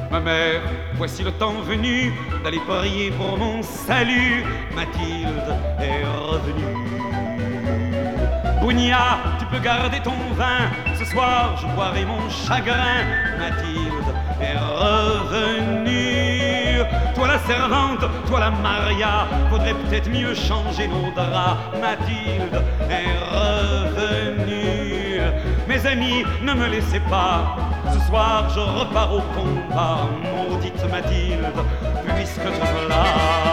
Ma mère, voici le temps venu d'aller prier pour mon salut. Mathilde est revenue. Bougnat, tu peux garder ton vin. Ce soir, je boirai mon chagrin. Mathilde est revenue. Toi la servante, toi la Maria, faudrait peut-être mieux changer nos draps. Mathilde est revenue. Mes amis, ne me laissez pas. Ce soir, je repars au combat. Maudite Mathilde, puisque te voilà.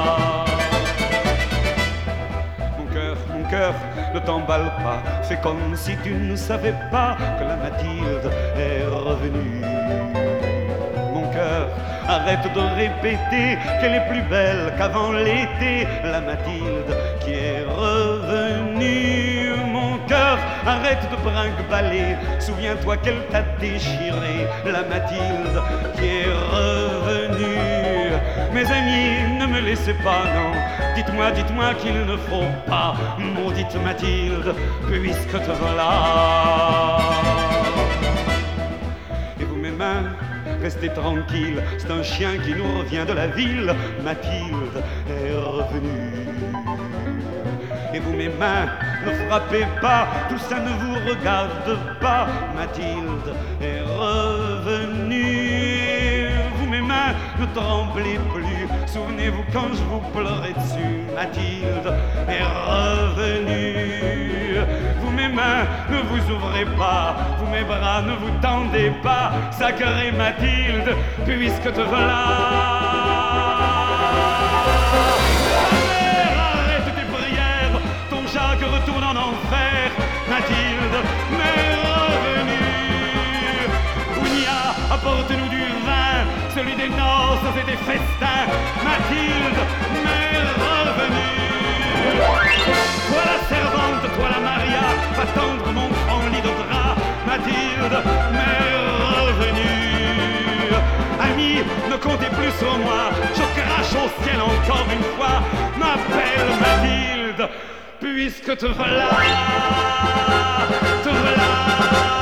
Mon cœur, ne t'emballe pas. Fais comme si tu ne savais pas que la Mathilde est revenue. Mon cœur, arrête de répéter qu'elle est plus belle qu'avant l'été. La Mathilde qui est revenue. Mon cœur, arrête de brinque-baller. Souviens-toi qu'elle t'a déchiré. La Mathilde qui est revenue. Mes amis, ne me laissez pas, non. Dites-moi qu'il ne faut pas. Maudite Mathilde, puisque te voilà. Et vous, mes mains, restez tranquilles. C'est un chien qui nous revient de la ville. Mathilde est revenue. Et vous, mes mains, ne frappez pas, tout ça ne vous regarde pas. Mathilde est revenue. Vous, mes mains, ne tremblez plus. Souvenez-vous quand je vous pleurais dessus. Mathilde est revenue. Vous, mes mains, ne vous ouvrez pas. Vous, mes bras, ne vous tendez pas. Sacrée Mathilde, puisque te voilà. Jacques retourne en enfer. Mathilde m'est revenue. Bougnat, apporte-nous du vin, celui des noces et des festins. Mathilde m'est revenue. Toi la servante, toi la Maria, va tendre mon grand lit de drap. Mathilde m'est revenue. Amis, ne comptez plus sur moi, je crache au ciel encore une fois. M'appelle Mathilde, puisque te voilà, te voilà.